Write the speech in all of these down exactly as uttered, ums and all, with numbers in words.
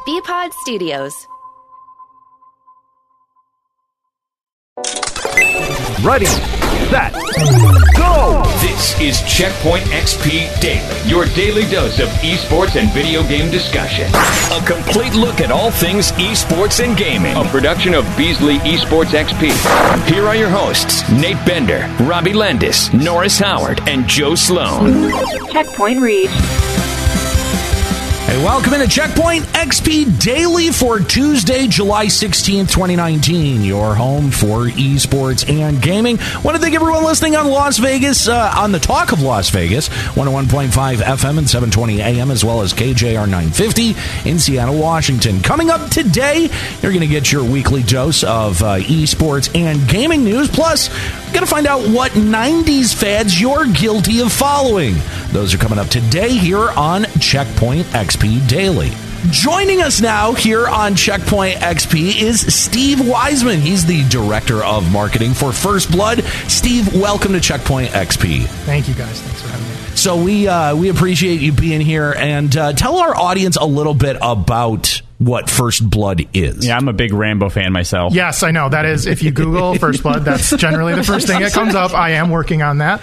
B-Pod Studios. Ready, set, go! This is Checkpoint X P Daily, your daily dose of esports and video game discussion. A complete look at all things esports and gaming. A production of Beasley Esports X P. Here are your hosts, Nate Bender, Robbie Landis, Norris Howard, and Joe Sloan. Checkpoint reached. Hey, welcome into Checkpoint X P Daily for Tuesday, July sixteenth, twenty nineteen. Your home for esports and gaming. Want to thank everyone listening on Las Vegas, uh, on the Talk of Las Vegas, one oh one point five F M and seven twenty A M, as well as K J R nine fifty in Seattle, Washington. Coming up today, you're going to get your weekly dose of uh, esports and gaming news. Plus, we're going to find out what nineties fads you're guilty of following. Those are coming up today here on Checkpoint X P Daily. Joining us now here on Checkpoint X P is Steve Wiseman. He's the Director of Marketing for First Blood. Steve, welcome to Checkpoint X P. Thank you, guys. Thanks for having me. So we uh, we appreciate you being here, and uh, tell our audience a little bit about what First Blood is. Yeah, I'm a big Rambo fan myself. Yes, I know. That is, if you Google First Blood, that's generally the first thing that comes up. I am working on that.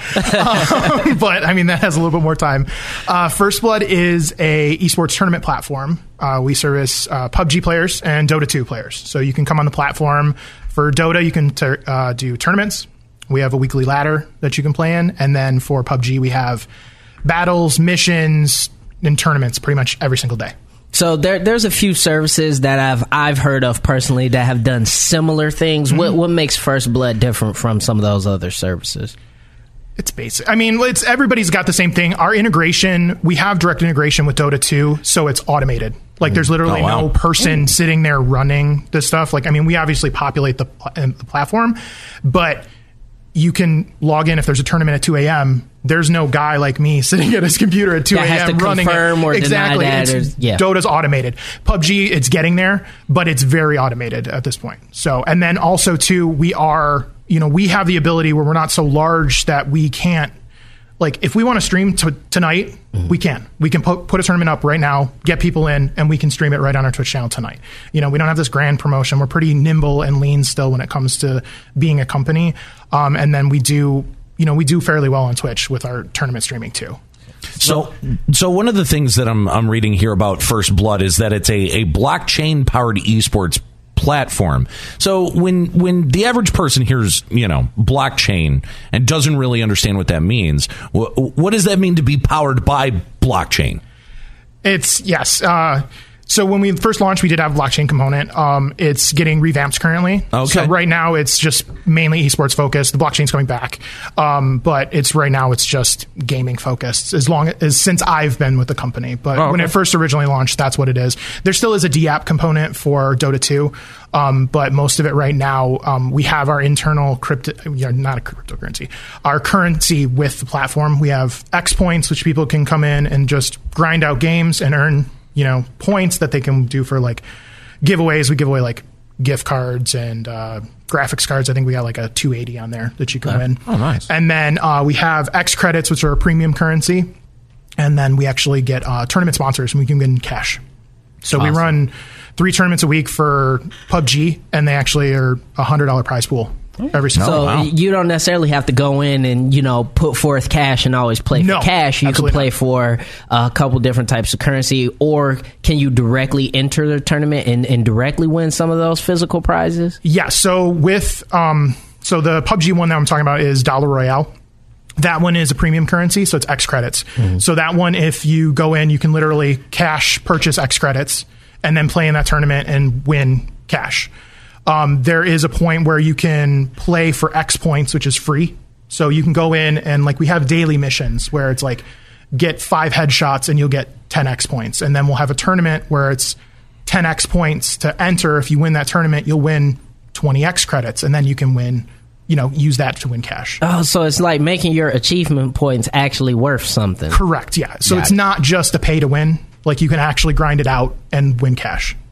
Um, but, I mean, that has a little bit more time. Uh, First Blood is a esports tournament platform. Uh, we service uh, P U B G players and Dota two players. So you can come on the platform. For Dota, you can ter- uh, do tournaments. We have a weekly ladder that you can play in. And then for P U B G, we have battles, missions, and tournaments pretty much every single day. So there, there's a few services that I've I've heard of personally that have done similar things. Mm-hmm. What what makes First Blood different from some of those other services? It's basic. I mean, it's everybody's got the same thing. Our integration, we have direct integration with Dota two, so it's automated. Like, there's literally oh, wow. no person sitting there running this stuff. Like, I mean, we obviously populate the, the platform, but you can log in if there's a tournament at two a.m. There's no guy like me sitting at his computer at two a.m. running confirm it. Or exactly. Deny that it's, or, yeah. Dota's automated. P U B G, it's getting there, but it's very automated at this point. So, and then also too, we are, you know, we have the ability where we're not so large that we can't, like, if we want to stream to, tonight, mm-hmm. we can. We can put, put a tournament up right now, get people in, and we can stream it right on our Twitch channel tonight. You know, we don't have this grand promotion. We're pretty nimble and lean still when it comes to being a company. Um, and then we do, you know, we do fairly well on Twitch with our tournament streaming too. So, so one of the things that I'm I'm reading here about First Blood is that it's a, a blockchain powered esports platform. So when when the average person hears, you know, blockchain and doesn't really understand what that means, wh- what does that mean to be powered by blockchain? It's yes. Uh, so when we first launched, we did have a blockchain component. Um, it's getting revamped currently. Okay. So right now it's just mainly esports focused. The blockchain's coming back, um, but it's right now it's just gaming focused. As long as since I've been with the company, but oh, okay. when it first originally launched, that's what it is. There still is a D app component for Dota two, um, but most of it right now um, we have our internal crypto, you know, not a cryptocurrency, our currency with the platform. We have X points, which people can come in and just grind out games and earn, you know, points that they can do for like giveaways. We give away like gift cards and uh, graphics cards. I think we got like a two eighty on there that you can win. Oh, nice. And then uh, we have X credits, which are a premium currency. And then we actually get uh, tournament sponsors and we can win cash. So awesome. We run three tournaments a week for P U B G and they actually are a one hundred dollars prize pool. Every single so wow. you don't necessarily have to go in and, you know, put forth cash and always play no, for cash. You can play not. for a couple different types of currency, or can you directly enter the tournament and, and directly win some of those physical prizes? Yeah. So with um, so the P U B G one that I'm talking about is Dollar Royale. That one is a premium currency, so it's X credits. Mm-hmm. So that one, if you go in, you can literally cash purchase X credits and then play in that tournament and win cash. Um, there is a point where you can play for X points, which is free. So you can go in and like we have daily missions where it's like get five headshots and you'll get ten X points. And then we'll have a tournament where it's ten X points to enter. If you win that tournament, you'll win twenty X credits and then you can win, you know, use that to win cash. Oh, so it's like making your achievement points actually worth something. Correct. Yeah. So Got it's it. not just a pay to win. Like you can actually grind it out and win cash.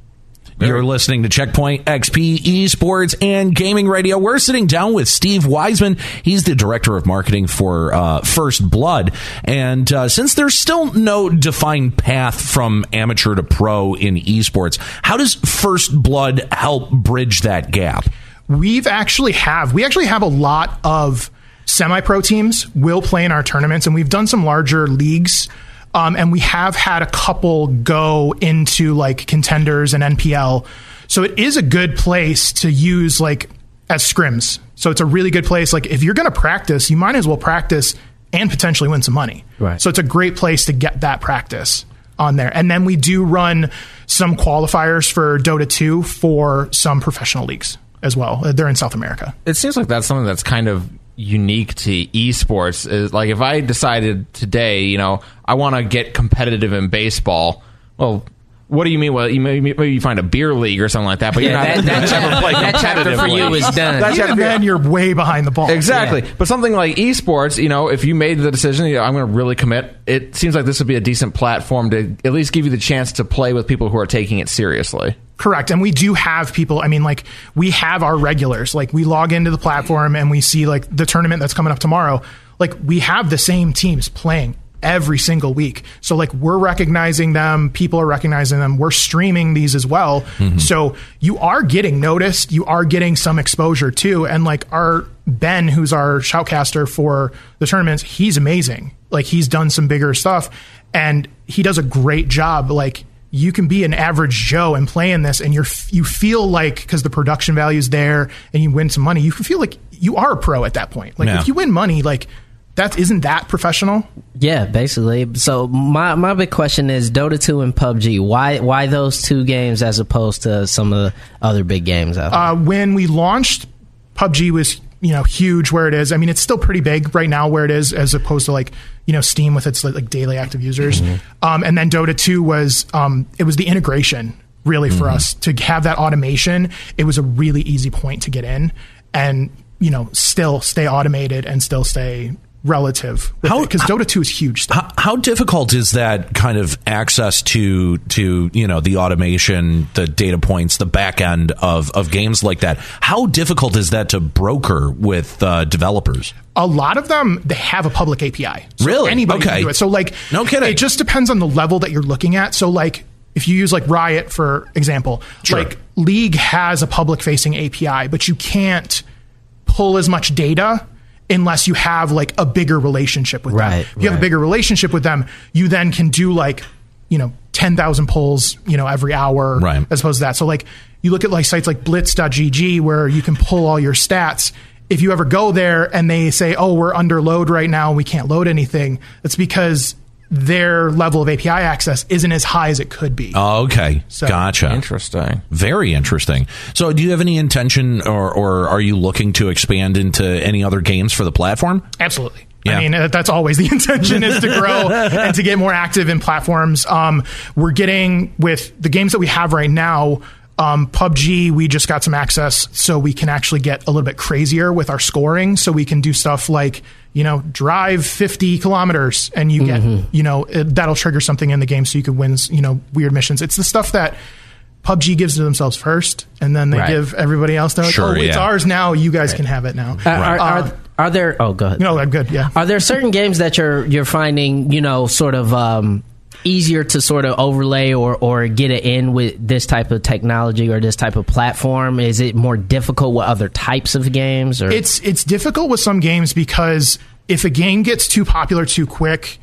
You're listening to Checkpoint X P Esports and Gaming Radio. We're sitting down with Steve Wiseman. He's the director of marketing for uh, First Blood. And uh, since there's still no defined path from amateur to pro in esports, how does First Blood help bridge that gap? We've actually have we actually have a lot of semi-pro teams will play in our tournaments, and we've done some larger leagues. Um, and we have had a couple go into like contenders and N P L. So it is a good place to use like as scrims. So it's a really good place. Like if you're going to practice, you might as well practice and potentially win some money. Right. So it's a great place to get that practice on there. And then we do run some qualifiers for Dota two for some professional leagues as well. They're in South America. It seems like that's something that's kind of unique to esports. Is like if I decided today, you know, I want to get competitive in baseball. Well, what do you mean? Well, you maybe, maybe you find a beer league or something like that, but you're Yeah, not. that- that never chapter- play that chapter for you competitively. is done. That Even chapter- then, you're way behind the ball. Exactly. Yeah. But something like esports, you know, if you made the decision, you know, I'm going to really commit, it seems like this would be a decent platform to at least give you the chance to play with people who are taking it seriously. Correct. And we do have people, I mean, like, we have our regulars. Like, we log into the platform and we see, like, the tournament that's coming up tomorrow. Like, we have the same teams playing every single week. So, like, we're recognizing them. People are recognizing them. We're streaming these as well. Mm-hmm. So, you are getting noticed. You are getting some exposure, too. And, like, our Ben, who's our shoutcaster for the tournaments, he's amazing. Like, he's done some bigger stuff. And he does a great job. Like, you can be an average Joe and play in this, and you're you feel like, because the production value is there and you win some money, you feel like you are a pro at that point. Like Yeah. if you win money, like that isn't that professional? Yeah, basically. So my my big question is Dota two and P U B G. Why why those two games as opposed to some of the other big games out there? Uh, when we launched, P U B G was you know huge where it is. I mean, it's still pretty big right now where it is, as opposed to like you know Steam with its like daily active users. Mm-hmm. Um, and then Dota two was um, it was the integration really for mm-hmm. us to have that automation. It was a really easy point to get in and you know still stay automated and still stay relative, because Dota two is huge still. How, how difficult is that kind of access to to you know the automation, the data points, the back end of of games like that? How difficult is that to broker with uh, developers? A lot of them, they have a public A P I. So really? Anybody Okay. can do it. So like, no kidding. It just depends on the level that you're looking at. So like, if you use like Riot for example, Sure. like League has a public facing A P I, but you can't pull as much data unless you have like a bigger relationship with Right, them. If you have right. a bigger relationship with them, you then can do like, you know, ten thousand polls, you know, every hour, Right. as opposed to that. So like, you look at like sites like blitz dot g g where you can pull all your stats. If you ever go there and they say, oh, we're under load right now and we can't load anything, it's because their level of A P I access isn't as high as it could be. Oh, okay. So- Gotcha. Interesting. Very interesting. So do you have any intention or, or are you looking to expand into any other games for the platform? Absolutely. Yeah. I mean, uh, that's always the intention, is to grow and to get more active in platforms. Um, we're getting, with the games that we have right now, um, P U B G, we just got some access so we can actually get a little bit crazier with our scoring. So we can do stuff like, you know, drive fifty kilometers and you get, Mm-hmm. you know, it, that'll trigger something in the game so you could win, you know, weird missions. It's the stuff that P U B G gives to themselves first, and then they Right. give everybody else. They're like, Sure, oh, it's yeah. ours now. You guys can have it now. Are, are, Uh, are, are there? Oh, go ahead. no, I'm good. Yeah. Are there certain games that you're you're finding, you know, sort of um, easier to sort of overlay or or get it in with this type of technology or this type of platform? Is it more difficult with other types of games? Or It's it's difficult with some games because if a game gets too popular too quick,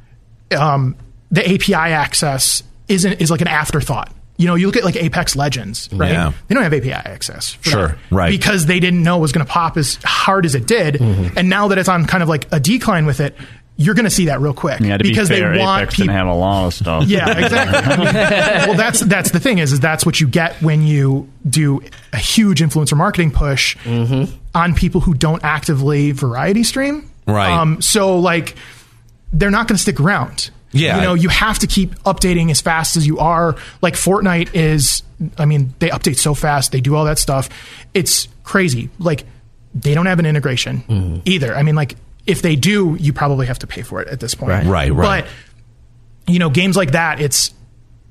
um, the A P I access isn't is like an afterthought. You know, you look at like Apex Legends, right? Yeah. They don't have A P I access. For Sure, that right. Because they didn't know it was going to pop as hard as it did, Mm-hmm. and now that it's on kind of like a decline with it, you're going to see that real quick. Yeah, to because be fair, they want Apex people. didn't have a lot of stuff. Yeah, exactly. I mean, well, that's that's the thing is, is that's what you get when you do a huge influencer marketing push on people who don't actively variety stream. Right. Um, so like, they're not going to stick around. Yeah. You know, you have to keep updating as fast as you are. Like Fortnite is, I mean, they update so fast. They do all that stuff. It's crazy. Like, they don't have an integration Mm-hmm. either. I mean, like, if they do, you probably have to pay for it at this point. Right. Right, right. But, you know, games like that, it's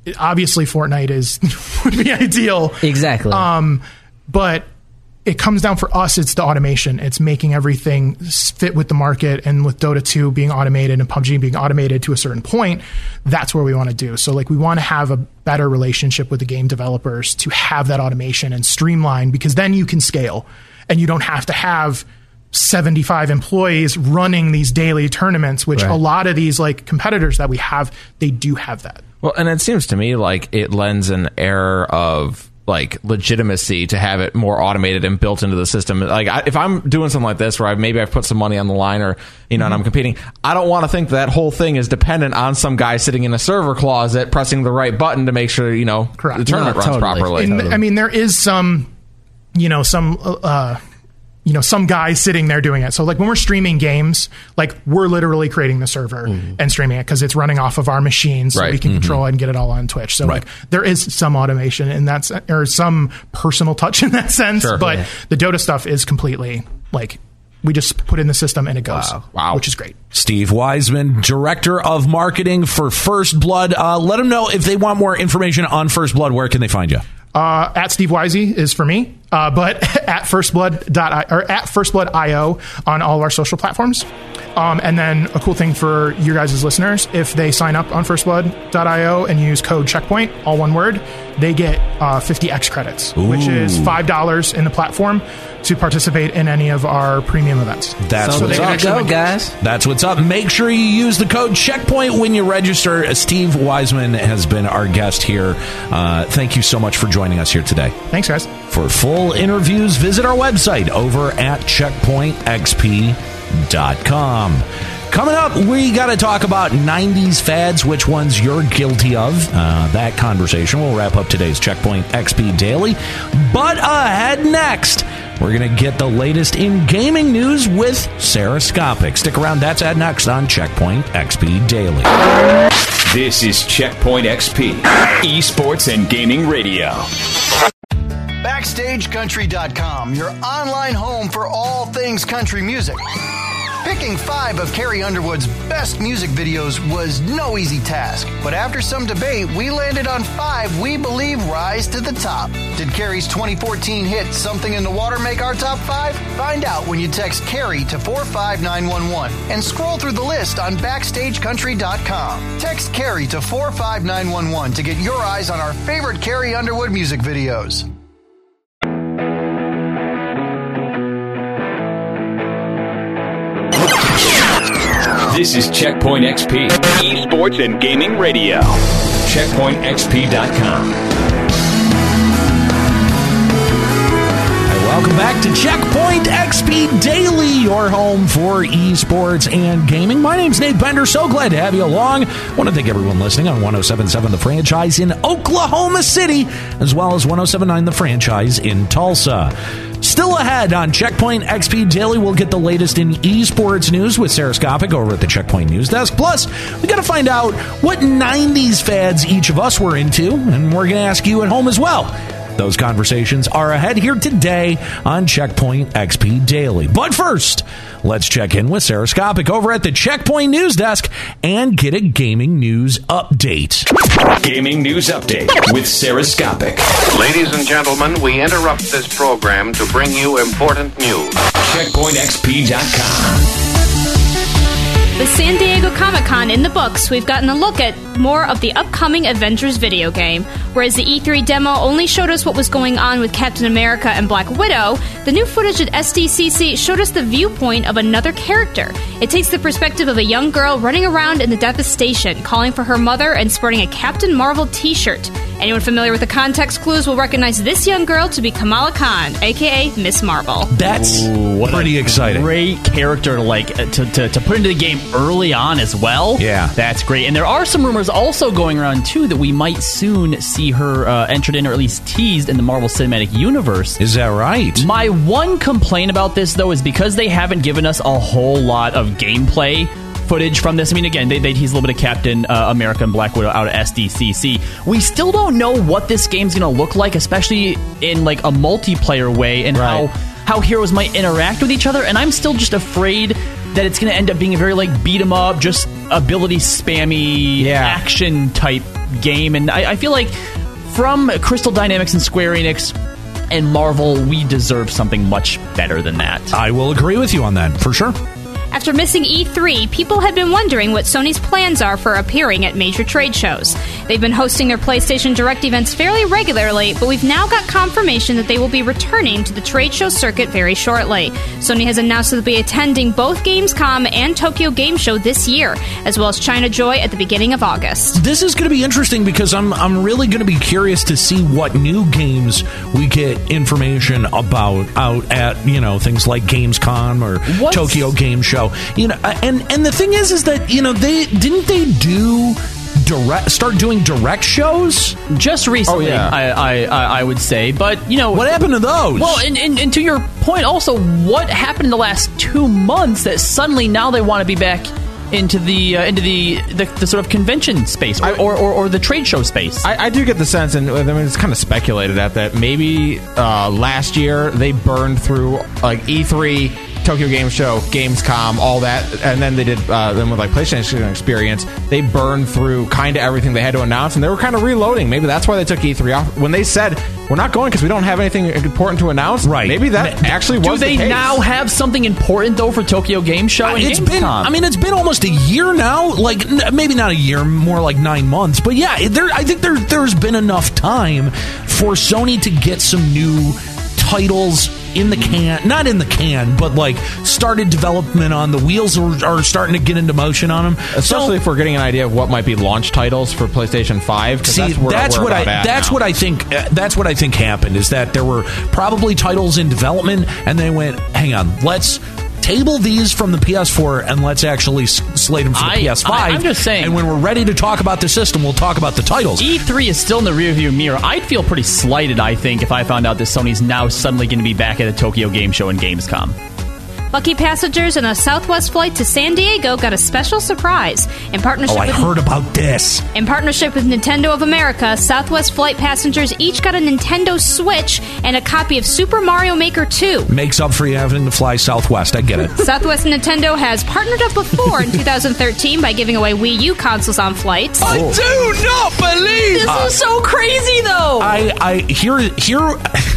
obviously Fortnite is would be ideal. Exactly. Um, but it comes down for us, it's the automation. It's making everything fit with the market, and with Dota two being automated and P U B G being automated to a certain point, that's where we want to do. So like we want to have a better relationship with the game developers to have that automation and streamline, because then you can scale and you don't have to have seventy-five employees running these daily tournaments, which right. a lot of these like competitors that we have, they do have that. Well, and it seems to me like it lends an air of like legitimacy to have it more automated and built into the system. Like I, if I'm doing something like this where I, maybe I've put some money on the line, or you know, mm-hmm. and I'm competing, I don't want to think that whole thing is dependent on some guy sitting in a server closet pressing the right button to make sure, you know, Correct. the tournament No, runs totally. properly. And, I mean, there is some, you know, some, uh, you know, some guy sitting there doing it. So like when we're streaming games, like we're literally creating the server mm-hmm. and streaming it because it's running off of our machines, so right. we can mm-hmm. control it and get it all on Twitch. So right. like there is some automation, and that's, or some personal touch in that sense. Sure. But Yeah. the Dota stuff is completely like, we just put in the system and it goes, Wow. Wow. which is great. Steve Wiseman, Director of Marketing for First Blood. Uh, let them know if they want more information on First Blood. Where can they find you? Uh, at Steve Wisey is for me, uh, but at firstblood dot or at firstblood dot io on all of our social platforms. Um, and then a cool thing for you guys as listeners, if they sign up on firstblood dot io and use code checkpoint, all one word, they get uh, fifty X credits, Ooh. which is five dollars in the platform to participate in any of our premium events. That's So what's there up. you go, guys. That's what's up. Make sure you use the code checkpoint when you register. Steve Wiseman has been our guest here. Uh, thank you so much for joining us here today. Thanks, guys. For full interviews, visit our website over at checkpoint x p dot com. Coming up, we got to talk about nineties fads, which ones you're guilty of. Uh, that conversation will wrap up today's Checkpoint X P Daily. But ahead next, we're going to get the latest in gaming news with Sarah Skopic. Stick around, that's ahead next on Checkpoint X P Daily. This is Checkpoint X P, esports and gaming radio. Backstage Country dot com, your online home for all things country music. Picking five of Carrie Underwood's best music videos was no easy task, but after some debate, we landed on five we believe rise to the top. Did Carrie's twenty fourteen hit Something in the Water make our top five? Find out when you text Carrie to four five nine one one and scroll through the list on Backstage Country dot com. Text Carrie to four five nine one one to get your eyes on our favorite Carrie Underwood music videos. This is Checkpoint X P, esports and gaming radio. checkpoint x p dot com. Welcome back to Checkpoint X P Daily, your home for esports and gaming. My name's Nate Bender. So glad to have you along. I want to thank everyone listening on one oh seven point seven The Franchise in Oklahoma City, as well as one oh seven point nine The Franchise in Tulsa. Still ahead on Checkpoint X P Daily, we'll get the latest in esports news with Sarah Skopic over at the Checkpoint News Desk. Plus, we got to find out what nineties fads each of us were into, and we're going to ask you at home as well. Those conversations are ahead here today on Checkpoint X P Daily. But first, let's check in with Sarah Skopic over at the Checkpoint News Desk and get a gaming news update. Gaming news update with Sarah Skopic. Ladies and gentlemen, we interrupt this program to bring you important news. checkpoint x p dot com. With San Diego Comic-Con in the books, we've gotten a look at more of the upcoming Avengers video game. Whereas the E three demo only showed us what was going on with Captain America and Black Widow, the new footage at S D C C showed us the viewpoint of another character. It takes the perspective of a young girl running around in the devastation, calling for her mother and sporting a Captain Marvel t-shirt. Anyone familiar with the context clues will recognize this young girl to be Kamala Khan, aka Miss Marvel. That's Ooh, what pretty a exciting. Great character to like to, to, to put into the game early on as well. Yeah. That's great. And there are some rumors also going around too that we might soon see her uh, entered in or at least teased in the Marvel Cinematic Universe. Is that right? My one complaint about this though is because they haven't given us a whole lot of gameplay footage from this. I mean, again, they, they tease a little bit of Captain uh, America and Black Widow out of S D C C. We still don't know what this game's going to look like, especially in like a multiplayer way, and Right. how how heroes might interact with each other. And I'm still just afraid that it's going to end up being a very like beat 'em up, just ability spammy Yeah. action type game, and I, I feel like from Crystal Dynamics and Square Enix and Marvel, we deserve something much better than that. I will agree with you on that, for sure. After missing E three, people had been wondering what Sony's plans are for appearing at major trade shows. They've been hosting their PlayStation Direct events fairly regularly, but we've now got confirmation that they will be returning to the trade show circuit very shortly. Sony has announced that they'll be attending both Gamescom and Tokyo Game Show this year, as well as China Joy at the beginning of August. This is going to be interesting because I'm I'm really going to be curious to see what new games we get information about out at, you know, things like Gamescom or What's- Tokyo Game Show. You know, and and the thing is, is that, you know, they didn't they do direct start doing direct shows just recently. Oh, yeah. I, I I would say, but you know, what happened to those? Well, and, and, and to your point, also, what happened in the last two months that suddenly now they want to be back into the uh, into the, the the sort of convention space or, I, or, or, or the trade show space? I, I do get the sense, and I mean, it's kind of speculated at that maybe uh, last year they burned through like E three, Tokyo Game Show, Gamescom, all that, and then they did uh, then with like PlayStation Experience, they burned through kind of everything they had to announce, and they were kind of reloading. Maybe that's why they took E three off when they said we're not going because we don't have anything important to announce. Right? Maybe that actually was. Do they the case. now have something important though for Tokyo Game Show? And it's Gamescom? been. I mean, it's been almost a year now. Like n- maybe not a year, more like nine months. But yeah, there. I think there there's been enough time for Sony to get some new titles in the can, not in the can, but like started development on. The wheels are, are starting to get into motion on them. Especially so, if we're getting an idea of what might be launch titles for PlayStation five. See, that's, where that's we're what I. That's now. what I think. Uh, that's what I think happened. Is that there were probably titles in development, and they went, "Hang on, let's." Table these from the P S four and let's actually s- slate them for the I, P S five. I, I'm just saying. And when we're ready to talk about the system, we'll talk about the titles. E three is still in the rearview mirror. I'd feel pretty slighted, I think, if I found out that Sony's now suddenly going to be back at a Tokyo Game Show and Gamescom. Lucky passengers on a Southwest flight to San Diego got a special surprise. In partnership Oh, I with heard about this. In partnership with Nintendo of America, Southwest flight passengers each got a Nintendo Switch and a copy of Super Mario Maker two. Makes up for you having to fly Southwest. I get it. Southwest and Nintendo has partnered up before in two thousand thirteen by giving away Wii U consoles on flights. I Oh. do not believe This uh, is so crazy, though. I, I here here.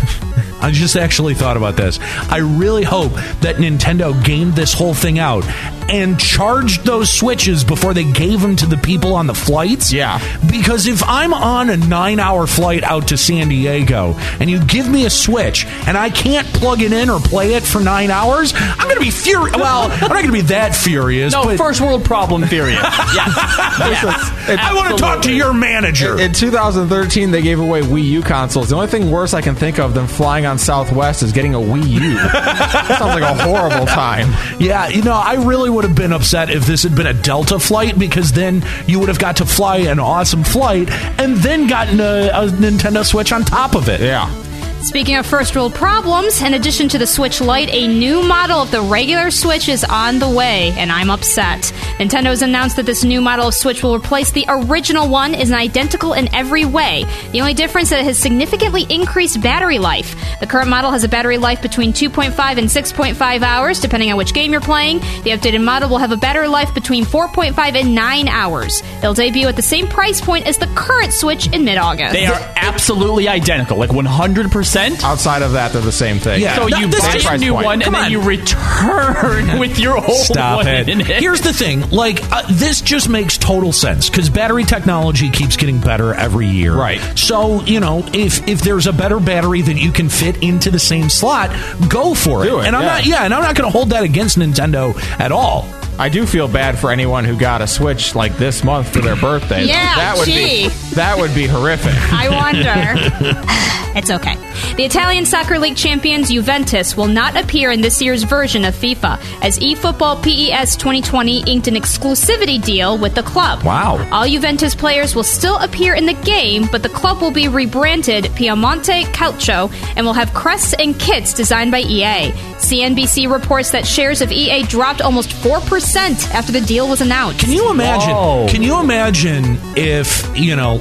I just actually thought about this. I really hope that Nintendo gamed this whole thing out and charged those Switches before they gave them to the people on the flights. Yeah. Because if I'm on a nine-hour flight out to San Diego and you give me a Switch and I can't plug it in or play it for nine hours, I'm going to be furious. Well, I'm not going to be that furious. no, but first world problem furious. yeah. yeah. I want to talk to your manager. In two thousand thirteen, they gave away Wii U consoles. The only thing worse I can think of than flying on Southwest is getting a Wii U. That sounds like a horrible time. Yeah, you know, I really would have been upset if this had been a Delta flight, because then you would have got to fly an awesome flight and then gotten a, a Nintendo Switch on top of it. Yeah. Speaking of first world problems, in addition to the Switch Lite, a new model of the regular Switch is on the way, and I'm upset. Nintendo has announced that this new model of Switch will replace the original one, is identical in every way. The only difference is that it has significantly increased battery life. The current model has a battery life between two point five and six point five hours, depending on which game you're playing. The updated model will have a battery life between four point five and nine hours. They'll debut at the same price point as the current Switch in mid-August. They are absolutely identical, like one hundred percent. Outside of that, they're the same thing. Yeah. So Th- you this buy is- a new point. one, Come and then on. you return with your old Stop one it. in it. Here's the thing. Like, uh, this just makes total sense because battery technology keeps getting better every year. Right. So, you know, if if there's a better battery that you can fit into the same slot, go for it. Do it, And I'm yeah. not, yeah, and I'm not going to hold that against Nintendo at all. I do feel bad for anyone who got a Switch like this month for their birthday. Yeah, that would gee. be that would be horrific. I wonder. It's okay. The Italian Soccer League champions Juventus will not appear in this year's version of FIFA, as eFootball P E S twenty twenty inked an exclusivity deal with the club. Wow. All Juventus players will still appear in the game, but the club will be rebranded Piemonte Calcio and will have crests and kits designed by E A. C N B C reports that shares of E A dropped almost four percent after the deal was announced. Can you imagine? Whoa. Can you imagine if, you know,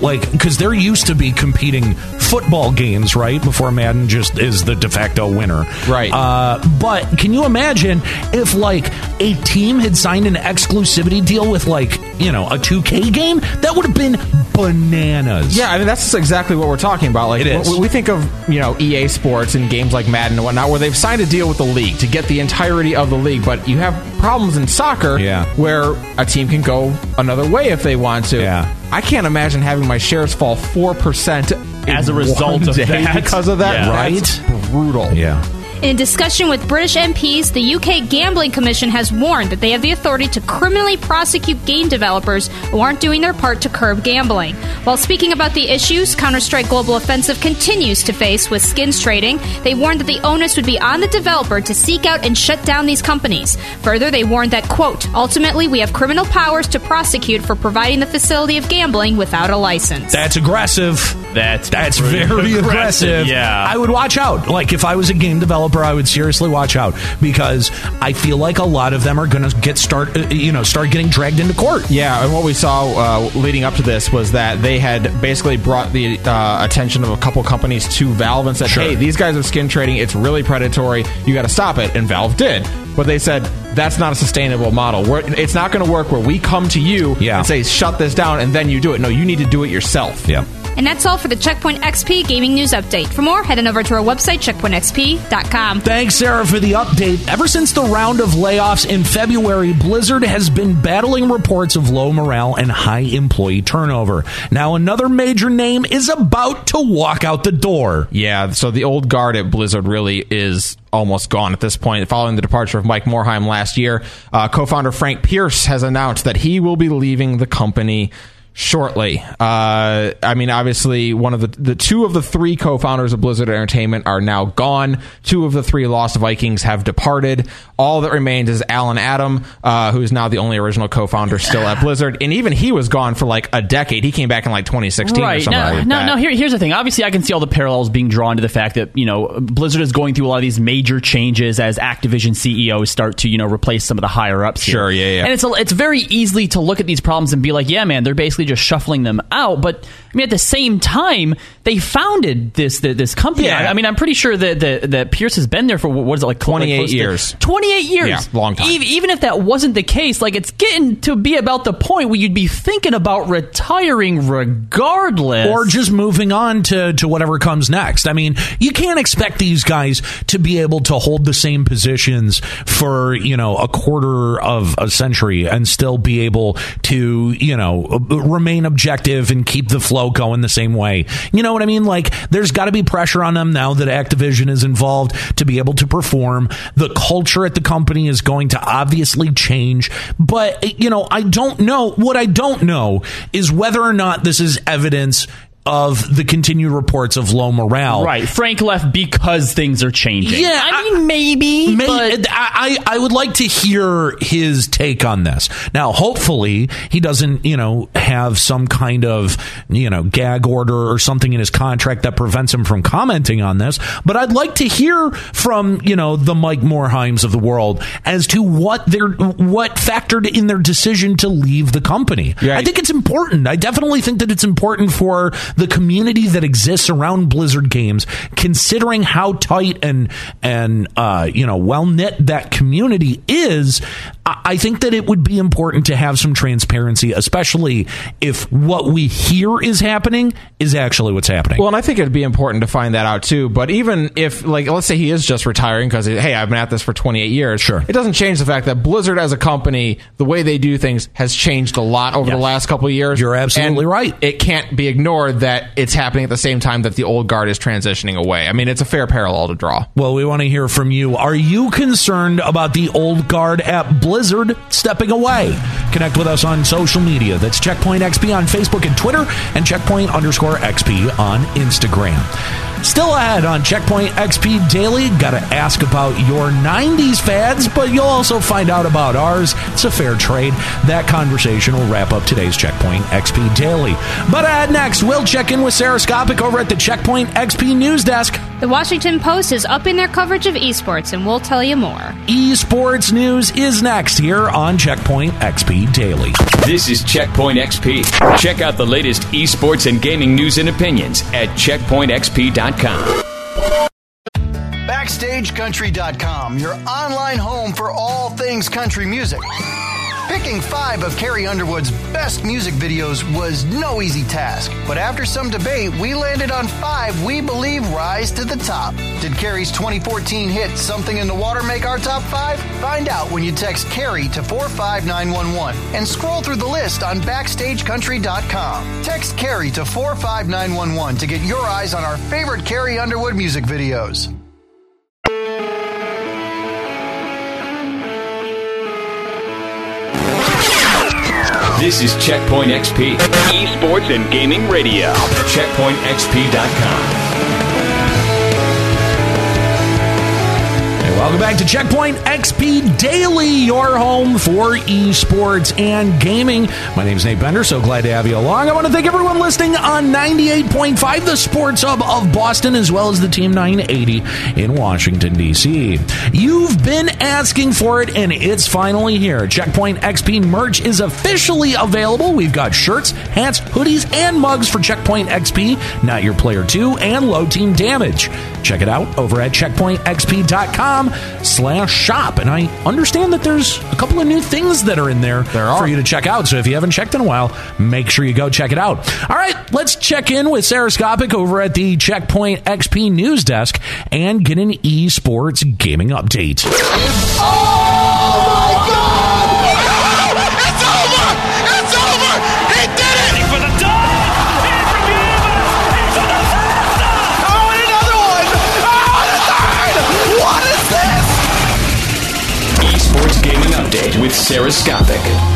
like, because there used to be competing football games, right, before Madden just is the de facto winner. Right. Uh, but can you imagine if, like, a team had signed an exclusivity deal with, like, you know, a two K game? That would have been bananas. Yeah, I mean, that's exactly what we're talking about. Like, It is. we we think of, you know, E A Sports and games like Madden and whatnot, where they've signed a deal with the league to get the entirety of the league, but you have problems in soccer Yeah. where a team can go another way if they want to. Yeah. I can't imagine having my shares fall four percent As a result one of day that. because of that. Yeah. That's brutal. Yeah. In a discussion with British M Ps, the U K Gambling Commission has warned that they have the authority to criminally prosecute game developers who aren't doing their part to curb gambling. While speaking about the issues Counter-Strike Global Offensive continues to face with skins trading, they warned that the onus would be on the developer to seek out and shut down these companies. Further, they warned that, quote, ultimately we have criminal powers to prosecute for providing the facility of gambling without a license. That's aggressive. That's That's pretty very aggressive. aggressive, yeah. I would watch out. Like, if I was a game developer, I would seriously watch out, because I feel like a lot of them are going to get start, uh, you know, start getting dragged into court. Yeah, and what we saw uh, leading up to this was that they had basically brought the uh, attention of a couple companies to Valve and said, Sure. hey, these guys are skin trading. It's really predatory. You got to stop it. And Valve did. But they said, that's not a sustainable model. We're, it's not going to work where we come to you Yeah. and say, shut this down, and then you do it. No, you need to do it yourself. Yeah. And that's all for the Checkpoint X P Gaming News Update. For more, head on over to our website, checkpoint x p dot com. Thanks, Sarah, for the update. Ever since the round of layoffs in February, Blizzard has been battling reports of low morale and high employee turnover. Now, another major name is about to walk out the door. Yeah, so the old guard at Blizzard really is almost gone at this point. Following the departure of Mike Morhaime last year, uh, co-founder Frank Pierce has announced that he will be leaving the company shortly. Uh, I mean, obviously, one of the the two of the three co-founders of Blizzard Entertainment are now gone. Two of the three Lost Vikings have departed. All that remains is Alan Adam, uh, who is now the only original co-founder still at Blizzard, and even he was gone for like a decade. He came back in like twenty sixteen or Right. something Now, like now, that. now here, here's the thing. Obviously, I can see all the parallels being drawn to the fact that, you know, Blizzard is going through a lot of these major changes as Activision C E Os start to, you know, replace some of the higher ups. Sure, here. yeah, yeah. And it's a, it's very easily to look at these problems and be like, yeah, man, they're basically just shuffling them out. But I mean, at the same time, they founded this this, this company. Yeah. I, I mean, I'm pretty sure that, that that Pierce has been there for what is it like twenty-eight close to- years. twenty-eight years. Yeah, long time. Even, even if that wasn't the case, like, it's getting to be about the point where you'd be thinking about retiring regardless, Or just moving on to, to whatever comes next. I mean, you can't expect these guys to be able to hold the same positions for, you know, a quarter of a century and still be able to, you know, remain objective and keep the flow going the same way. You know what I mean? Like, there's got to be pressure on them now that Activision is involved to be able to perform. The culture at the company is going to obviously change. But, you know, I don't know. What I don't know is whether or not this is evidence of the continued reports of low morale. Right. Frank left because things are changing. Yeah, I mean, maybe, May- but I, I I would like to hear his take on this. Now, hopefully, he doesn't, you know, have some kind of, you know, gag order or something in his contract that prevents him from commenting on this. But I'd like to hear from, you know, the Mike Morheims of the world as to what their what factored in their decision to leave the company. Yeah. I think it's important. I definitely think that it's important for the community that exists around Blizzard games, considering how tight and and uh, you know, well knit that community is. I think that it would be important to have some transparency, especially if what we hear is happening is actually what's happening. Well, and I think it'd be important to find that out too. But even if, like, let's say he is just retiring because, hey, I've been at this for twenty-eight years. Sure. It doesn't change the fact that Blizzard as a company, the way they do things has changed a lot over Yes. the last couple of years. You're absolutely And right. It can't be ignored that it's happening at the same time that the old guard is transitioning away. I mean, it's a fair parallel to draw. Well, we want to hear from you. Are you concerned about the old guard at Blizzard stepping away? Connect with us on social media. That's Checkpoint X P on Facebook and Twitter, and Checkpoint underscore X P on Instagram. Still ahead on Checkpoint X P Daily, gotta ask about your nineties fads, but you'll also find out about ours. It's a fair trade. That conversation will wrap up today's Checkpoint X P Daily. But ahead next, we'll check in with Sarah Skopik over at the Checkpoint X P News Desk. The Washington Post is upping their coverage of esports, and we'll tell you more. Esports news is next here on Checkpoint X P Daily. This is Checkpoint X P. Check out the latest esports and gaming news and opinions at checkpoint x p dot com. Backstage Country dot com, your online home for all things country music. Picking five of Carrie Underwood's best music videos was no easy task, but after some debate, we landed on five we believe rise to the top. Did Carrie's twenty fourteen hit Something in the Water make our top five? Find out when you text Carrie to four five nine one one and scroll through the list on Backstage Country dot com. Text Carrie to four five nine one one to get your eyes on our favorite Carrie Underwood music videos. This is Checkpoint X P, esports and gaming radio. checkpoint x p dot com. Welcome back to Checkpoint X P Daily, your home for esports and gaming. My name is Nate Bender, so glad to have you along. I want to thank everyone listening on ninety-eight point five, the Sports Hub of Boston, as well as the Team nine eighty in Washington, D C. You've been asking for it, and it's finally here. Checkpoint X P merch is officially available. We've got shirts, hats, hoodies, and mugs for Checkpoint X P, Not Your Player two, and Low Team Damage. Check it out over at checkpoint x p dot com slash shop. And I understand that there's a couple of new things that are in there, there for you to check out. So if you haven't checked in a while, make sure you go check it out. All right, let's check in with Sarah Skopic over at the Checkpoint X P News Desk and get an esports gaming update. Oh my God! It's over! It's over! He did it! For the dog! He's forgiven! For the first time! Oh, and another one! Oh, the third! What is this? Esports Gaming Update with Sarah Skopic.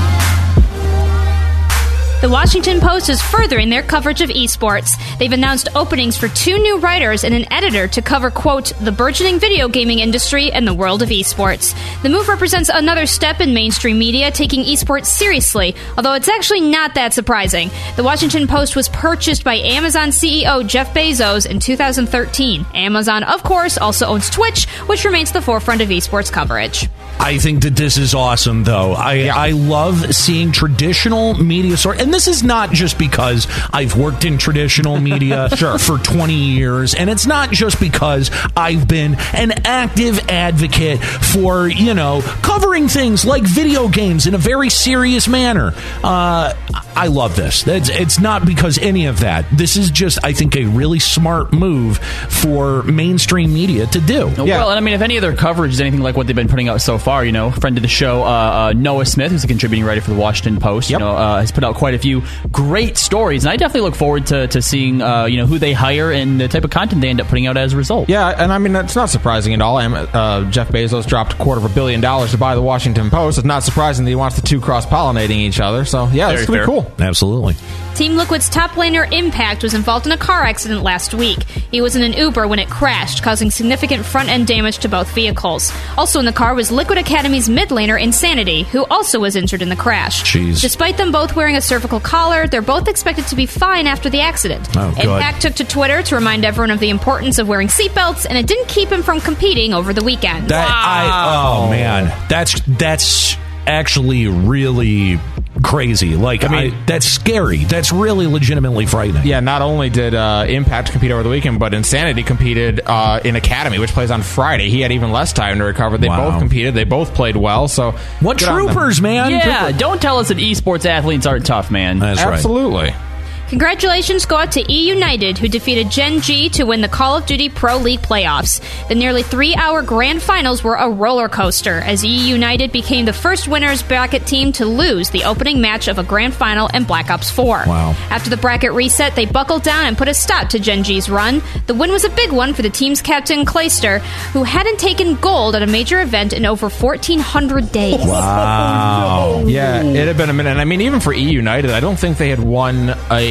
The Washington Post is furthering their coverage of esports. They've announced openings for two new writers and an editor to cover, quote, the burgeoning video gaming industry and the world of esports. The move represents another step in mainstream media taking esports seriously, although it's actually not that surprising. The Washington Post was purchased by Amazon C E O Jeff Bezos in two thousand thirteen. Amazon, of course, also owns Twitch, which remains the forefront of esports coverage. I think that this is awesome, though. I, yeah. I love seeing traditional media source, and this is not just because I've worked in traditional media sure. for twenty years, and it's not just because I've been an active advocate for, you know, covering things like video games in a very serious manner. Uh, I love this. It's, it's not because any of that. This is just, I think, a really smart move for mainstream media to do. Yeah. Well, and I mean, if any of their coverage is anything like what they've been putting out so far, you know, friend of the show, uh, uh, Noah Smith, who's a contributing writer for the Washington Post, yep. you know, uh, has put out quite a few great stories, and I definitely look forward to, to seeing, uh, you know, who they hire and the type of content they end up putting out as a result. Yeah, and I mean, that's not surprising at all. Uh, Jeff Bezos dropped a quarter of a billion dollars to buy the Washington Post. It's not surprising that he wants the two cross-pollinating each other, so yeah, it's going to be cool. Absolutely. Team Liquid's top laner Impact was involved in a car accident last week. He was in an Uber when it crashed, causing significant front-end damage to both vehicles. Also in the car was Liquid Academy's mid laner Insanity, who also was injured in the crash. Jeez. Despite them both wearing a cervical collar, they're both expected to be fine after the accident. Oh, Impact took to Twitter to remind everyone of the importance of wearing seatbelts, and it didn't keep him from competing over the weekend. That, wow. I, oh, man. That's that's actually really crazy. Like, I mean, I, that's scary. That's really legitimately frightening. Yeah, not only did uh, Impact compete over the weekend, but Insanity competed uh, in Academy, which plays on Friday. He had even less time to recover. They wow. both competed. They both played well. So what troopers, man? Yeah, Trooper. Don't tell us that esports athletes aren't tough, man. That's Absolutely. right. Congratulations go out to E United, who defeated Gen G to win the Call of Duty Pro League playoffs. The nearly three-hour grand finals were a roller coaster, as E United became the first winners bracket team to lose the opening match of a grand final in Black Ops four. Wow. After the bracket reset, they buckled down and put a stop to Gen G's run. The win was a big one for the team's captain, Clayster, who hadn't taken gold at a major event in over fourteen hundred days. Wow. Yeah, it had been a minute. And I mean, even for E United, I don't think they had won a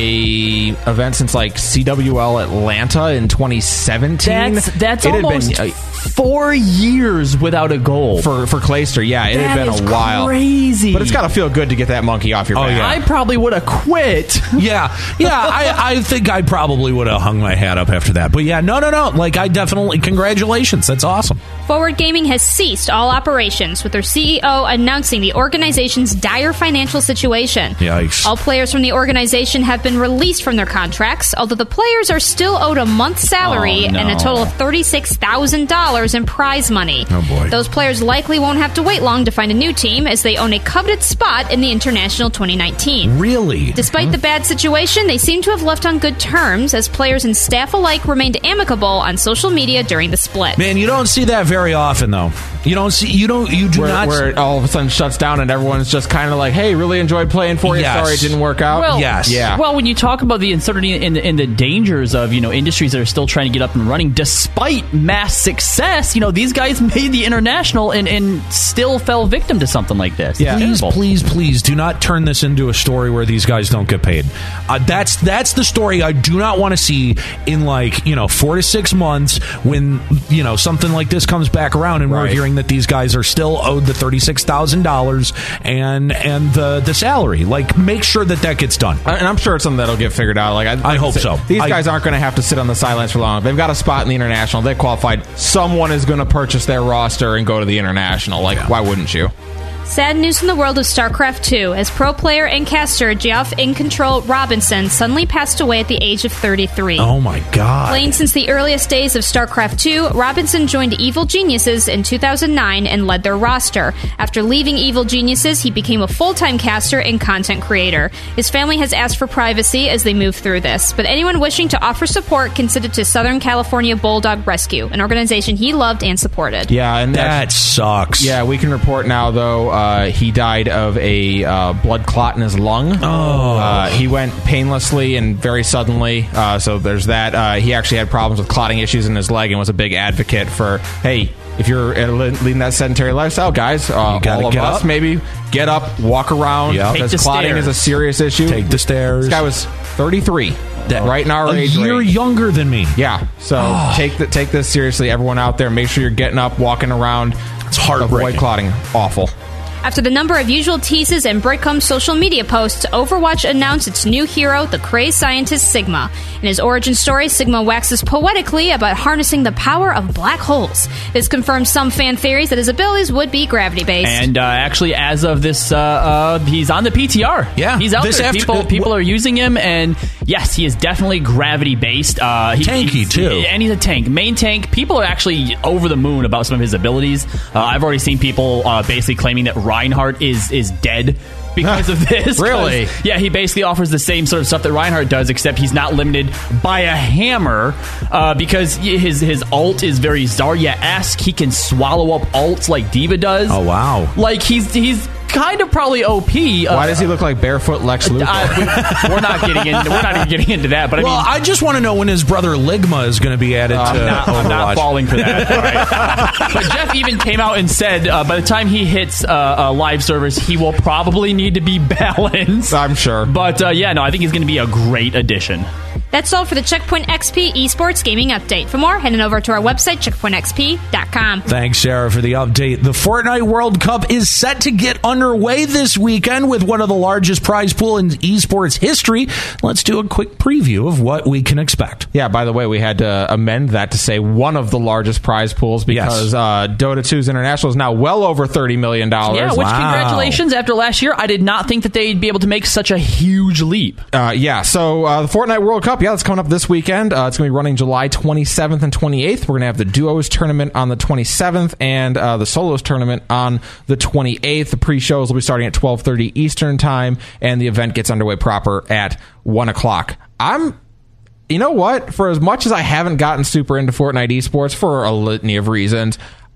a event since like C W L Atlanta in twenty seventeen. That's, that's it almost had been, uh, four years without a goal. For for Clayster, yeah, it that had been is a while. Crazy. But it's got to feel good to get that monkey off your Oh, back. yeah. I probably would have quit. Yeah, yeah, I, I think I probably would have hung my hat up after that. But yeah, no, no, no. Like, I definitely, congratulations. That's awesome. Forward Gaming has ceased all operations, with their C E O announcing the organization's dire financial situation. Yikes. All players from the organization have been released from their contracts, although the players are still owed a month's salary Oh, no. and a total of thirty-six thousand dollars in prize money. Oh, boy. Those players likely won't have to wait long to find a new team, as they own a coveted spot in the International twenty nineteen. Really? Despite the bad situation, they seem to have left on good terms, as players and staff alike remained amicable on social media during the split. Man, you don't see that very often, though. You don't see, you don't, you do Where, not. where it all of a sudden shuts down and everyone's just kind of like, hey, really enjoyed playing for you. Yes. Sorry it didn't work out. Well, Yes. Yeah. Well, when you talk about the uncertainty and, and the dangers of, you know, industries that are still trying to get up and running, despite mass success, you know, these guys made the international and, and still fell victim to something like this. Yeah. Please, Terrible. please, please do not turn this into a story where these guys don't get paid. Uh, that's that's the story I do not want to see in, like, you know, four to six months when, you know, something like this comes back around and we're Right. hearing that these guys are still owed the thirty-six thousand dollars and and the the salary. Like, make sure that that gets done. And I'm sure it's something that'll get figured out. Like I, like I hope said, so. These I- guys aren't going to have to sit on the sidelines for long. They've got a spot in the international. They qualified. Someone is going to purchase their roster and go to the international. Like, why wouldn't you? Sad news in the world of StarCraft two, as pro player and caster Geoff In Control Robinson suddenly passed away at the age of thirty-three. Oh my God. Playing since the earliest days of StarCraft two, Robinson joined Evil Geniuses in two thousand nine and led their roster. After leaving Evil Geniuses, he became a full-time caster and content creator. His family has asked for privacy as they move through this, but anyone wishing to offer support can send it to Southern California Bulldog Rescue, an organization he loved and supported. Yeah, and That sucks. Yeah, we can report now, though, uh, he died of a uh, blood clot in his lung. Oh. Uh, he went painlessly and very suddenly, uh, so there's that. Uh, he actually had problems with clotting issues in his leg and was a big advocate for, hey, if you're uh, leading that sedentary lifestyle, guys, uh, gotta all of get us, up. maybe get up, walk around, Yep. because Take the clotting stairs. is a serious issue. Take the stairs. This guy was thirty-three, That- right in our a age year range. younger than me. Yeah, so take the, take this seriously, everyone out there. Make sure you're getting up, walking around. It's heartbreaking. Avoid clotting. Awful. After the number of usual teases and breadcrumb social media posts, Overwatch announced its new hero, the crazed scientist Sigma. In his origin story, Sigma waxes poetically about harnessing the power of black holes. This confirms some fan theories that his abilities would be gravity-based. And uh, actually, as of this, uh, uh, he's on the P T R. Yeah. he's out This there. after- people, uh, people are using him, and yes, he is definitely gravity based. Uh, he, Tanky, he's- too. and he's a tank, main tank. People are actually over the moon about some of his abilities. Uh, I've already seen people uh, basically claiming that Reinhardt is is dead because of this. Really? 'Cause, yeah, he basically offers the same sort of stuff that Reinhardt does, except he's not limited by a hammer uh, because his his ult is very Zarya-esque. He can swallow up ults like D.Va does. Oh, wow. Like, he's he's kind of probably O P. Uh, Why does he look like barefoot Lex Luthor? I, we, we're not getting into we're not even getting into that. But I Well, mean, I just want to know when his brother Ligma is going to be added I'm to not, I'm not Overwatch. falling for that. All right. But Jeff even came out and said uh, by the time he hits uh, uh, live servers, he will probably need to be balanced. I'm sure. But uh, yeah, no, I think he's going to be a great addition. That's all for the Checkpoint X P Esports Gaming Update. For more, head on over to our website, checkpoint x p dot com. Thanks, Sarah, for the update. The Fortnite World Cup is set to get underway this weekend with one of the largest prize pool in esports history. Let's do a quick preview of what we can expect. Yeah, by the way, we had to amend that to say one of the largest prize pools because Yes. uh, Dota two's International is now well over thirty million dollars. Yeah, which Wow. congratulations. After last year, I did not think that they'd be able to make such a huge leap. Uh, yeah, so uh, the Fortnite World Cup, yeah, that's coming up this weekend. Uh, it's going to be running July twenty-seventh and twenty-eighth. We're going to have the Duos tournament on the twenty-seventh and uh, the Solos tournament on the twenty-eighth. The pre-shows will be starting at twelve thirty Eastern Time, and the event gets underway proper at one o'clock. I'm... You know what? For as much as I haven't gotten super into Fortnite esports for a litany of reasons,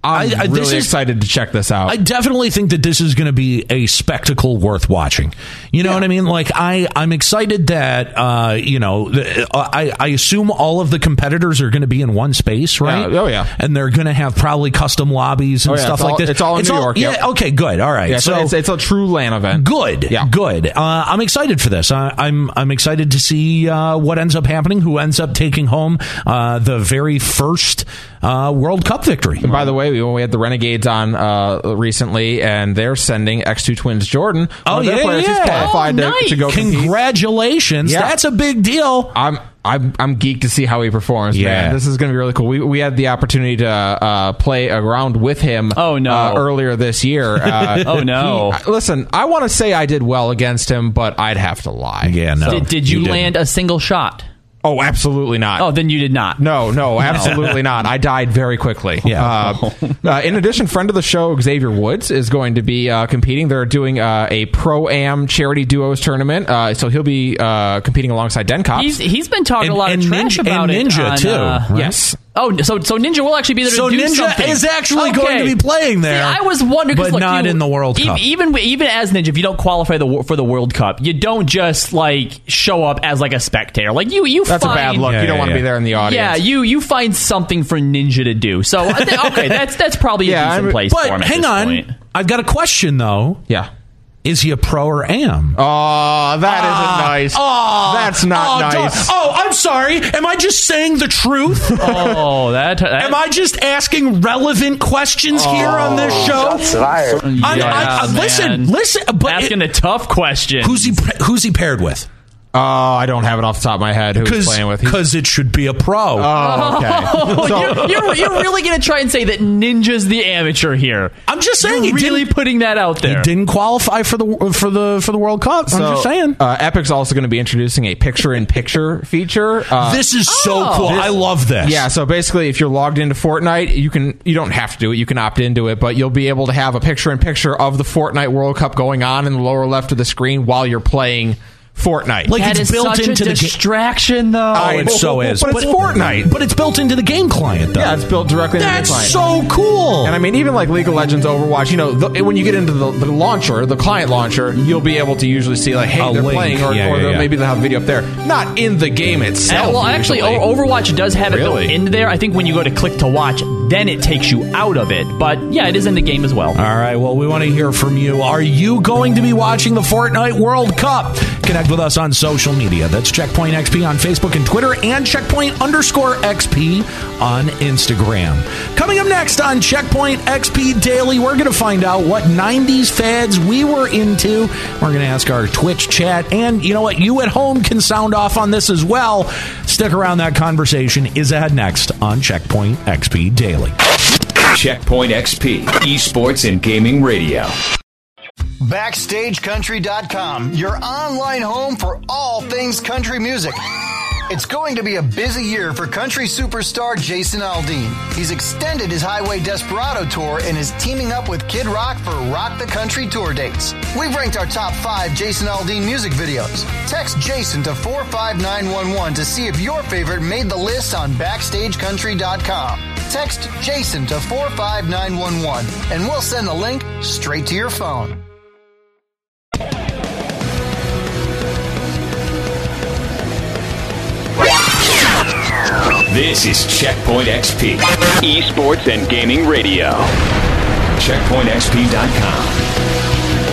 I'm I, I, really this is, excited to check this out. I definitely think that this is going to be a spectacle worth watching. You know yeah. what I mean? Like, I, I'm excited that, uh, you know, I, I assume all of the competitors are going to be in one space, right? Yeah. Oh, yeah. And they're going to have probably custom lobbies and oh, yeah. stuff it's like all, this. It's all in it's New all, York. Yeah, yep. okay, good. All right. Yeah, so it's, it's a true LAN event. Good. Yeah. Good. Uh, I'm excited for this. I, I'm, I'm excited to see uh, what ends up happening, who ends up taking home uh, the very first uh, World Cup victory. And by the way, we, we had the Renegades on uh, recently, and they're sending X two Twins Jordan. Oh, yeah, players yeah. Who's qualified oh, to, nice. to go compete. Congratulations. Yeah. That's a big deal. I'm I'm I'm geeked to see how he performs, yeah. man. This is going to be really cool. We we had the opportunity to uh, play around with him oh, no. uh, earlier this year. Uh, oh, no. He, listen, I want to say I did well against him, but I'd have to lie. Yeah, no. Did, did you, you land a single shot? Oh, absolutely not. Oh, then you did not. No, no, absolutely not. I died very quickly. Yeah. Uh, uh, in addition, friend of the show, Xavier Woods, is going to be uh, competing. They're doing uh, a Pro-Am Charity Duos tournament, uh, so he'll be uh, competing alongside Den Cops. He's, he's been talking and, a lot and of trash Ninja, about and Ninja it. On, too. Uh, right? Yes. Oh, so so Ninja will actually be there so to do Ninja something. is actually okay. going to be playing there. See, I was wondering, but look, not you, in the World e- Cup. Even even as Ninja, if you don't qualify the for the World Cup, you don't just like show up as like a spectator. Like you, you. That's find, a bad look. Yeah, you don't yeah, want to yeah. be there in the audience. Yeah, you you find something for Ninja to do. So I think, okay, that's that's probably Yeah, a decent I mean, place but for him. At hang this on, point. I've got a question though. Yeah. Is he a pro or am? Oh, that Ah, isn't nice. Oh, That's not oh, don't- nice. Oh, I'm sorry. Am I just saying the truth? Oh, that, that Am I just asking relevant questions here on this show? I'm, Yeah, I, I, man. listen, listen. But asking it, a tough question. who's he? Who's he paired with? Oh, I don't have it off the top of my head who he's playing with. He's- Because it should be a pro. Oh, okay. Oh, So- you're, you're, you're really going to try and say that Ninja's the amateur here. I'm just saying You're he really didn't, putting that out he there. didn't qualify for the for the for the World Cup. I'm So, just saying. Uh, Epic's also going to be introducing a picture-in-picture feature. Uh, This is so oh. cool. This- I love this. Yeah, so basically, if you're logged into Fortnite, you can you don't have to do it. You can opt into it, but you'll be able to have a picture-in-picture of the Fortnite World Cup going on in the lower left of the screen while you're playing Fortnite. Like That it's is built such into a the game. distraction, though. Oh, it so is. But it's Fortnite. But it's built into the game client, though. Yeah, it's built directly into the That's client. so cool. And I mean, even like League of Legends, Overwatch, you know, the, when you get into the, the launcher, the client launcher, you'll be able to usually see like, hey, A they're link. playing, or, Yeah, or yeah, they'll- yeah. maybe they'll have a video up there. Not in the game itself. Uh, well, actually, usually. O- Overwatch does have it Really? built into there. I think when you go to click to watch, then it takes you out of it. But yeah, it is in the game as well. All right, well, we want to hear from you. Are you going to be watching the Fortnite World Cup? Connect with us on social media. That's Checkpoint X P on Facebook and Twitter, and Checkpoint underscore X P on Instagram. Coming up next on Checkpoint X P Daily, we're going to find out what nineties fads we were into. We're going to ask our Twitch chat, and you know what? You at home can sound off on this as well. Stick around. That conversation is ahead next on Checkpoint X P Daily. Checkpoint X P, esports and gaming radio. Backstage Country dot com, your online home for all things country music. It's going to be a busy year for country superstar Jason Aldean. He's extended his Highway Desperado tour and is teaming up with Kid Rock for Rock the Country tour dates. We've ranked our top five Jason Aldean music videos. Text Jason to four five nine one one to see if your favorite made the list on Backstage Country dot com. Text Jason to four five nine one one and we'll send the link straight to your phone. This is Checkpoint X P, esports and gaming radio. Checkpoint X P dot com.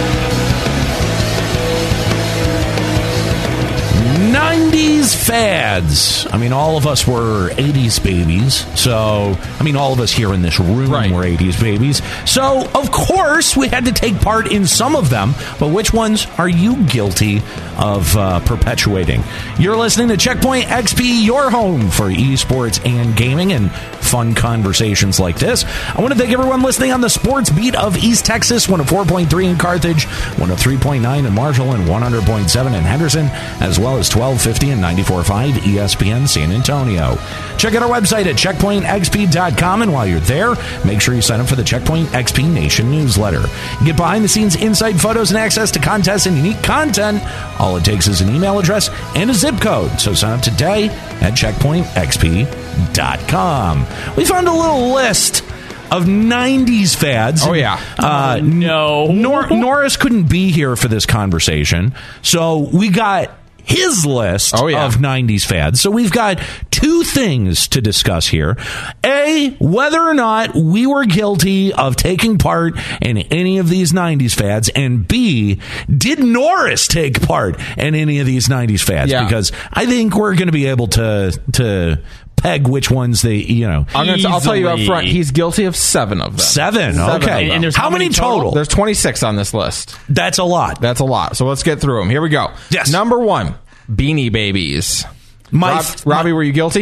nineties fads. I mean, all of us were eighties babies. So, I mean, all of us here in this room Right. were eighties babies. So, of course, we had to take part in some of them. But which ones are you guilty of uh, perpetuating? You're listening to Checkpoint X P, your home for esports and gaming and fun conversations like this. I want to thank everyone listening on the sports beat of East Texas, one oh four point three in Carthage, one oh three point nine in Marshall, and one hundred point seven in Henderson, as well as twelve fifty and ninety-four point five E S P N San Antonio. Check out our website at checkpoint x p dot com, and while you're there, make sure you sign up for the Checkpoint X P Nation newsletter. Get behind-the-scenes inside photos and access to contests and unique content. All it takes is an email address and a zip code. So sign up today at checkpoint x p dot com. We found a little list of nineties fads. Oh, yeah. Uh, no. Nor- Norris couldn't be here for this conversation, so we got his list oh, yeah. of nineties fads. So we've got two things to discuss here. A, whether or not we were guilty of taking part in any of these nineties fads. And B, did Norris take part in any of these nineties fads? Yeah. Because I think we're going to be able to to peg which ones they, you know. I'm gonna, I'll tell you up front, he's guilty of seven of them. Seven? Seven okay. and, and there's how, how many, many total? total? There's twenty-six on this list. That's a lot. That's a lot. So let's get through them. Here we go. Yes. Number one, Beanie Babies. My Rob, f- Robbie, were you guilty?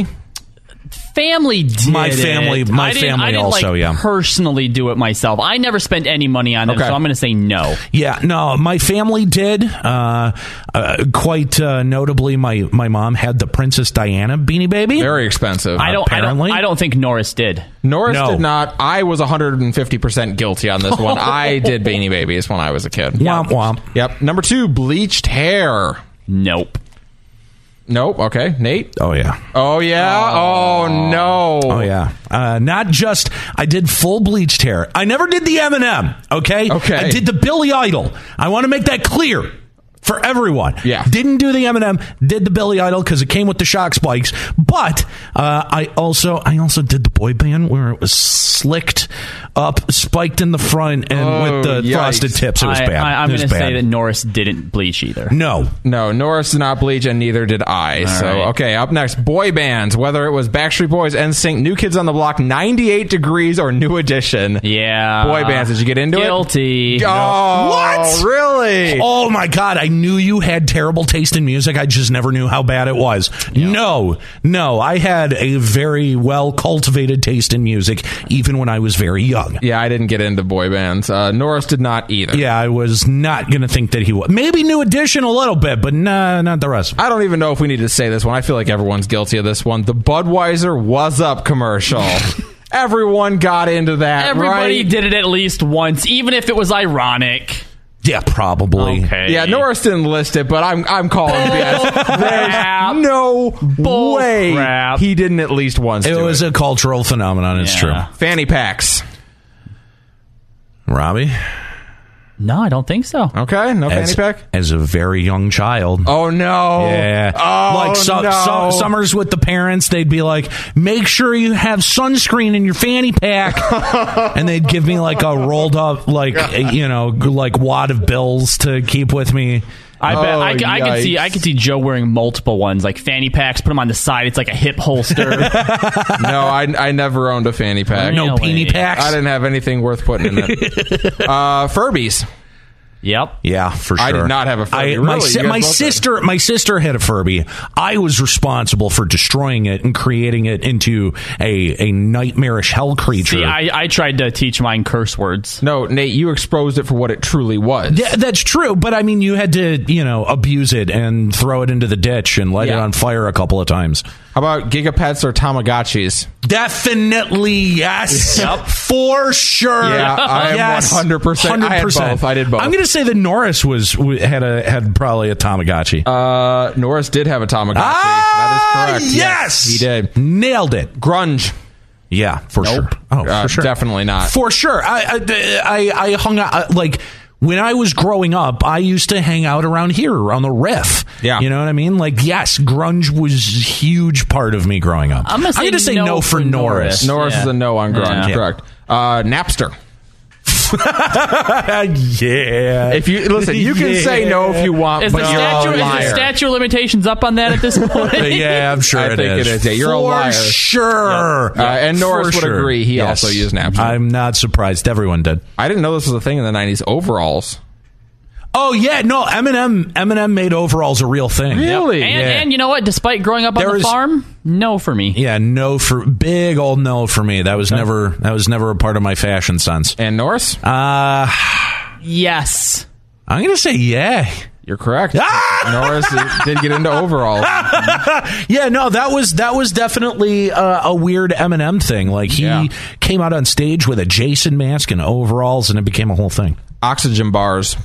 Family did My family- it. my I didn't, family I didn't, also, like, yeah. personally do it myself. I never spent any money on them, Okay. so I'm going to say no. Yeah, no, my family did. Uh, uh, quite uh, notably, my, my mom had the Princess Diana Beanie Baby. Very expensive. I don't, I Apparently. don't. I don't think Norris did. Norris No. did not. I was one hundred fifty percent guilty on this one. I did Beanie Babies when I was a kid. Womp womp. Yep. Number two, bleached hair. Nope. Nope. Okay. Nate? Oh, yeah. Oh, yeah? Oh, no. Oh, yeah. Uh, not just, I did full bleached hair. I never did the M and M, okay? Okay. I did the Billy Idol. I want to make that clear for everyone. Yeah. Didn't do the M and M, did the Billy Idol because it came with the shock spikes. But uh, I also I also did the boy band where it was slicked up, spiked in the front, and Oh, with the yikes. frosted tips. It was I, bad. I, I'm It was going to say bad. that Norris didn't bleach either. No. No, Norris did not bleach, and neither did I. All so, right. okay, up next, boy bands. Whether it was Backstreet Boys, N Sync, New Kids on the Block, ninety-eight Degrees, or New Edition. Yeah. Boy bands. Did you get into Guilty. it? Oh, What? Really? Oh my God, I knew you had terrible taste in music. I just never knew how bad it was. No, no, I had a very well cultivated taste in music, even when I was very young. Yeah, I didn't get into boy bands. Uh, Norris did not either. Yeah, I was not going to think that he would. Maybe New Edition a little bit, but nah, not the rest. I don't even know if we need to say this one. I feel like everyone's guilty of this one. The Budweiser Was Up commercial. Everyone got into that, Everybody right? did it at least once, even if it was ironic. Yeah, probably. Okay. Yeah, Norris didn't list it, but I'm I'm calling B S. crap. There's no Bull way crap. he didn't at least once. It do was it. a cultural phenomenon. It's Yeah. true. Fanny packs. Robbie? No, I don't think so. Okay, no fanny As, pack. as a very young child. Oh no! Yeah. Oh like su- no! su- summers with the parents, they'd be like, make sure you have sunscreen in your fanny pack. And they'd give me like a rolled up, like, you know, like wad of bills to keep with me. I bet Oh, I, c- I could see yikes. I could see Joe wearing multiple ones, like fanny packs. Put them on the side. It's like a hip holster. no, I, I never owned a fanny pack. No Really? peenie packs? I didn't have anything worth putting in it. uh, Furbies. Yep. Yeah, for sure. I did not have a Furby. I, my Really? si- You guys my both did? sister, my sister had a Furby. I was responsible for destroying it and creating it into a, a nightmarish hell creature. See, I, I tried to teach mine curse words. No, Nate, you exposed it for what it truly was. Yeah, that's true, but I mean, you had to, you know, abuse it and throw it into the ditch and light it Yeah. on fire a couple of times. How about Gigapets or Tamagotchis? Definitely yes. Yep. For sure. Yeah, I am yes. one hundred percent. I had both. I did both. I'm going to say that Norris was had a had probably a Tamagotchi. Uh, Norris did have a Tamagotchi. ah, that is correct. Yes. he did. Nailed it. Grunge. Yeah, for Nope. sure. Oh, Uh, for sure. definitely not. For sure. I I I, I hung out uh, like when I was growing up, I used to hang out around here, around the Riff. Yeah. You know what I mean? Like, yes, grunge was a huge part of me growing up. I'm gonna say, say no, no for for Norris. Norris. Norris Yeah. is a no on grunge. Yeah. Correct. Uh, Napster. yeah. If you listen, you can Yeah. say no if you want, Is but the you're statute a is liar. the statute of limitations up on that at this point? Yeah, I'm sure I it think is. it is. Yeah, you're a For liar. sure. Uh, and Norris For would sure. agree. He Yes. also used Napster. I'm not surprised. Everyone did. I didn't know this was a thing in the nineties. Overalls. Oh yeah, no. Eminem. Eminem made overalls a real thing. Really? And, Yeah. and you know what? Despite growing up There on the was- farm, no for me. Yeah, no for big old no for me. That was never that was never a part of my fashion sense. And Norris? Uh Yes. I'm gonna say yeah. You're correct. Ah! Norris did get into overalls. Yeah, no, that was that was definitely uh, a weird Eminem thing. Like he Yeah. came out on stage with a Jason mask and overalls, and it became a whole thing. Oxygen bars.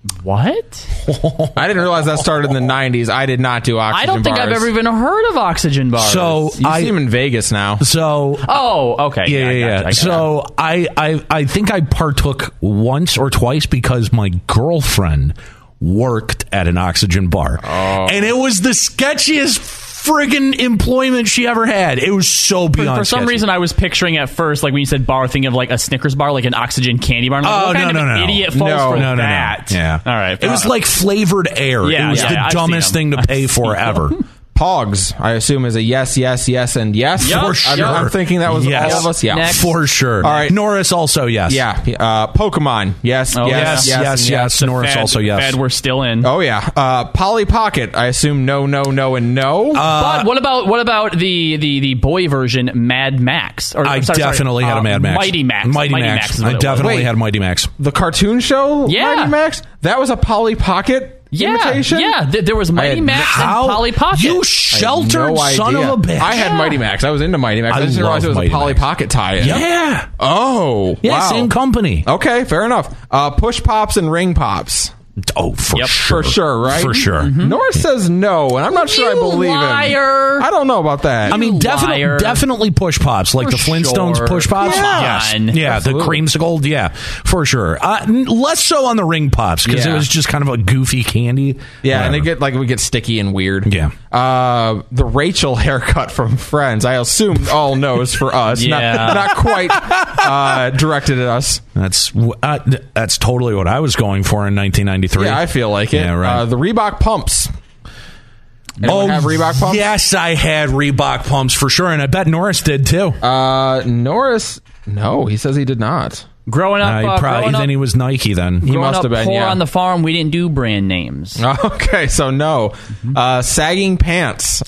What? I didn't realize that started in the nineties. I did not do oxygen I don't think bars. I've ever even heard of oxygen bars. So You I see them in Vegas now. so oh, okay. yeah, yeah, I yeah. gotcha, I gotcha. So I, I, I think I partook once or twice because my girlfriend worked at an oxygen bar, Oh. and it was the sketchiest friggin' employment she ever had. It was so For, beyond. for some sketchy. reason, I was picturing at first, like when you said bar, thinking of like a Snickers bar, like an oxygen candy bar. I'm like, Oh, what no, kind no, of no. idiot falls No, for no, no, no. that? Yeah. All right. It was uh, like flavored air. Yeah, it was yeah, the I've seen dumbest them. thing to I've pay seen for them. ever. Pogs, I assume, is a yes, yes, yes, and yes. Yep. For I'm, sure. I'm thinking that was Yes. all of us. Yeah. Next. For sure. All right. Norris also yes. Yeah. Uh, Pokemon. Yes, Oh, yes, yes, yes, yes, and yes. the Norris fad, also yes. Fad we're still in. Oh, yeah. Uh, Polly Pocket, I assume no, no, no, and no. Uh, but what about what about the, the, the boy version, Mad Max? Or, I sorry, sorry, definitely had uh, a Mad Max. Mighty Max. Mighty, Max. is what I it was. definitely Wait. had a Mighty Max. the cartoon show, Yeah. Mighty Max? That was a Polly Pocket Yeah, imitation? yeah. Th- there was I Mighty had- Max How? and Polly Pocket. You I had sheltered no son idea. of a bitch. I had Yeah. Mighty Max. I was into Mighty Max. I, I just didn't realize it love was Mighty a Polly Max. Pocket tie-in. Yeah. Oh, Yeah, wow. same company. Okay, fair enough. Uh, push pops and ring pops. Oh, for Yep. sure. For sure, right? For sure. Norris says no, and I'm not sure I You believe liar. him. I don't know about that. I mean, You definitely, liar. definitely push pops, like For the Flintstones sure. push pops. Come Yes. on. Yeah, Absolutely. the creamsicle. Yeah, for sure. Uh, n- less so on the ring pops because Yeah. it was just kind of a goofy candy. yeah, and they Whatever. get like we get sticky and weird. Yeah. Uh, the Rachel haircut from Friends. I assume all knows for us. Yeah. Not, not quite uh, directed at us. That's uh, that's totally what I was going for in nineteen ninety-three. Yeah, I feel like it. Yeah, right. Uh, the Reebok pumps. Anyone have Reebok pumps? Yes, I had Reebok pumps for sure, and I bet Norris did too. Uh, Norris. No, he says he did not. Growing up, Uh, he uh, probably growing then up, he was Nike. Then He growing must up have been, poor yeah. on the farm, we didn't do brand names. Okay, so no. Uh, sagging pants.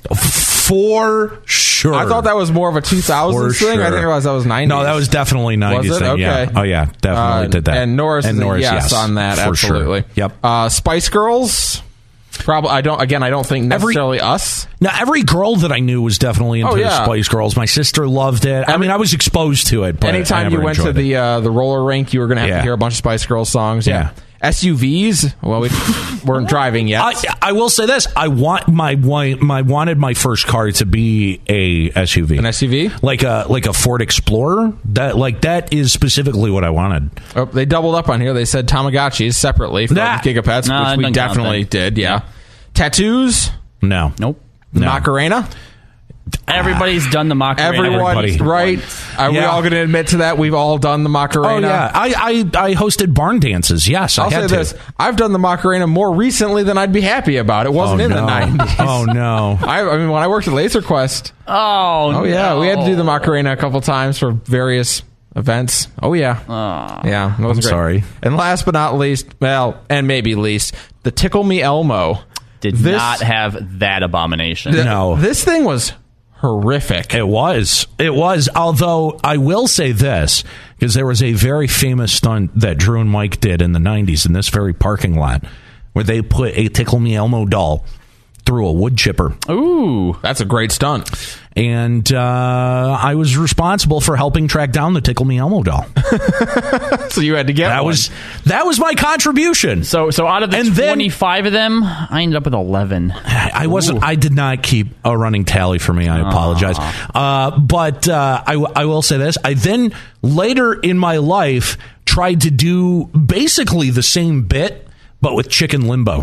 for sure. I thought that was more of a two thousands For thing. I sure. didn't realize that was nineties. No, that was definitely nineties. Was it? thing. Okay. Yeah. Oh yeah, definitely Uh, did that. And Norris and is a Norris, yes, yes, on that. for Absolutely. Sure. Yep. Uh, Spice Girls. Probably. I don't. Again, I don't think Every- necessarily us. Now, every girl that I knew was definitely into Oh, yeah. Spice Girls. My sister loved it. I Every- mean, I was exposed to it. But I Anytime never you went to enjoyed the it. uh, the roller rink, you were going to have Yeah. to hear a bunch of Spice Girls songs. Yeah. S U Vs. Well, we weren't driving yet. I, I will say this: I want my wa- my wanted my first car to be a S U V, An S U V, like a like a Ford Explorer. That like that is specifically what I wanted. oh, they doubled up on here. They said Tamagotchis separately from Nah. Gigapets, Nah, which we doesn't count definitely then. did. Yeah. Tattoos. No, Nope. No. Macarena. Everybody's done the Macarena. Everyone, Everybody. right? Are we Yeah. all going to admit to that? We've all done the Macarena. Oh yeah, I, I I hosted barn dances. Yes, I I'll had say to. this: I've done the Macarena more recently than I'd be happy about. It wasn't oh, in no. the nineties. Oh no. I, I mean, when I worked at Laser Quest, Oh, oh yeah, no. we had to do the Macarena a couple times for various events. Oh yeah, yeah. That was I'm great. sorry. And last but not least, well, and maybe least, the Tickle Me Elmo. Did This- not have that abomination. Th- No. this thing was horrific. It was. It was. Although I will say this, because there was a very famous stunt that Drew and Mike did in the nineties in this very parking lot, where they put a Tickle Me Elmo doll through a wood chipper. Ooh. That's a great stunt. And uh, I was responsible for helping track down the Tickle Me Elmo doll. So you had to get That one. was that was my contribution. So, so out of the And then- twenty-five of them, I ended up with eleven. I wasn't. I did not keep a running tally for me. I apologize. Uh, but uh, I, w- I will say this: I then later in my life tried to do basically the same bit, but with Chicken Limbo.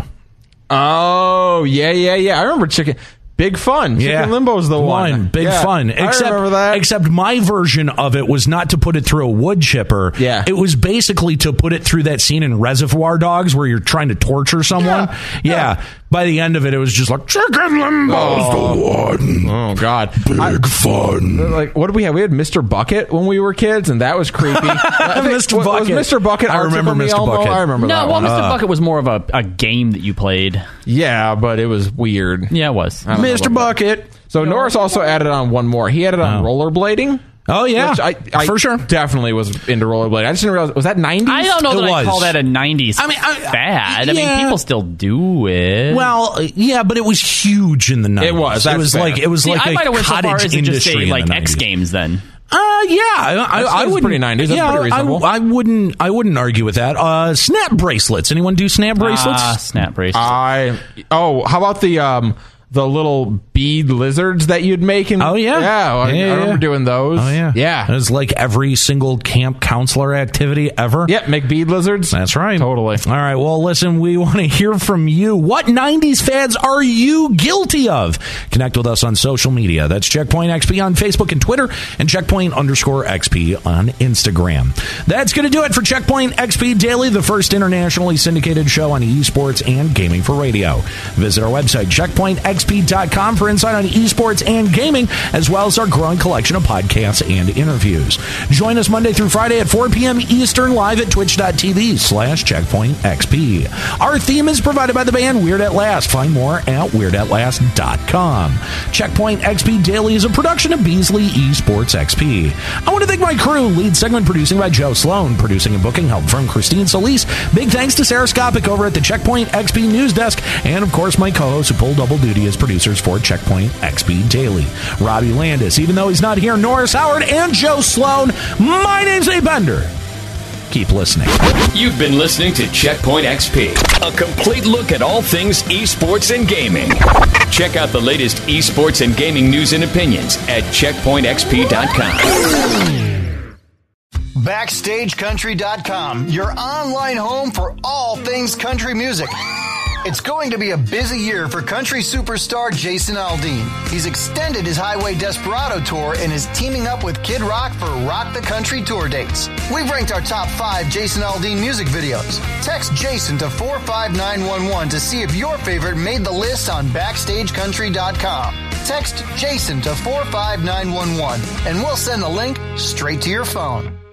Oh yeah, yeah, yeah. I remember Chicken. Big Fun. Chicken Limbo's the one. Big Yeah, Fun. Except, I remember that. Except my version of it was not to put it through a wood chipper. Yeah. It was basically to put it through that scene in Reservoir Dogs where you're trying to torture someone. Yeah. Yeah. Yeah. By the end of it, it was just like, Chicken Limbo's the one. Oh God. Big I- Fun. Like, what did we have? We had Mister Bucket when we were kids, and that was creepy. I think- Mister was- was Bucket. Mister Bucket. I our remember Tickle Me Mister Elmo? Bucket. I remember No, that well, one. Mister Uh, Bucket was more of a, a game that you played. Yeah, but it was weird. Yeah, it was. I don't know Mister about that. Bucket. So Norris also added on one more. He added on Oh. rollerblading. Oh, yeah. Which I, I For sure. definitely was into rollerblading. I just didn't realize. Was that nineties? I don't know It that I was. call that a nineties I mean, I- fad. I yeah. mean, people still do it. Well, yeah, but it was huge in the nineties. It was, It that's was fair. like it was See, like I a might have went so cottage far as to just industry say in like the X nineties. Games then. Uh, yeah, I, I, I would pretty nineties. That's yeah, pretty reasonable. I, I wouldn't. I wouldn't argue with that. Uh, snap bracelets. Anyone do snap bracelets? Ah, snap bracelets. I oh, how about the um the little bead lizards that you'd make? In, oh yeah, yeah. I, yeah, I remember yeah. doing those. Oh yeah, yeah. It was like every single camp counselor activity ever. Yep, make bead lizards. That's right. Totally. All right. Well, listen, we want to hear from you. What nineties fads are you guilty of? Connect with us on social media. That's Checkpoint X P on Facebook and Twitter, and Checkpoint underscore X P on Instagram. That's going to do it for Checkpoint X P Daily, the first internationally syndicated show on esports and gaming for radio. Visit our website, checkpoint x p dot com, for insight on esports and gaming, as well as our growing collection of podcasts and interviews. Join us Monday through Friday at four p.m. Eastern, live at twitch.tv slash checkpoint xp. Our theme is provided by the band Weird at Last. Find more at weird at last dot com. Checkpoint X P Daily is a production of Beasley Esports X P. I want to thank my crew, lead segment producing by Joe Sloan, producing and booking help from Christine Solis. Big thanks to Sarah Skopic over at the Checkpoint X P News Desk, and of course my co-hosts who pull double duty as producers for Checkpoint X P Daily. Robbie Landis, even though he's not here, Norris Howard, and Joe Sloan. My name's Nate Bender. Keep listening. You've been listening to Checkpoint X P, a complete look at all things esports and gaming. Check out the latest esports and gaming news and opinions at checkpoint x p dot com. Backstage Country dot com, your online home for all things country music. It's going to be a busy year for country superstar Jason Aldean. He's extended his Highway Desperado tour and is teaming up with Kid Rock for Rock the Country tour dates. We've ranked our top five Jason Aldean music videos. Text Jason to four five nine one one to see if your favorite made the list on Backstage Country dot com. Text Jason to four five nine one one and we'll send the link straight to your phone.